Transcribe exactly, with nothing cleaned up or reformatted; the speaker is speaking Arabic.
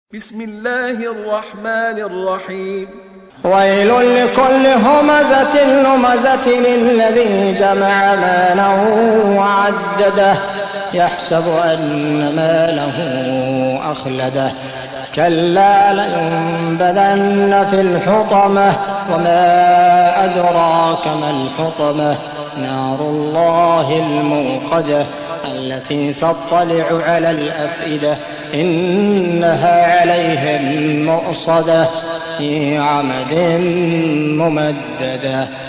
بسم الله الرحمن الرحيم. ويل لكل همزة لمزة الذي جمع ماله وعدده يحسب أن ماله أخلده كلا لينبذن في الحطمة وما أدراك ما الحطمة نار الله الموقدة التي تطلع على الأفئدة إنها عليهم مؤصدة في عمد ممددة.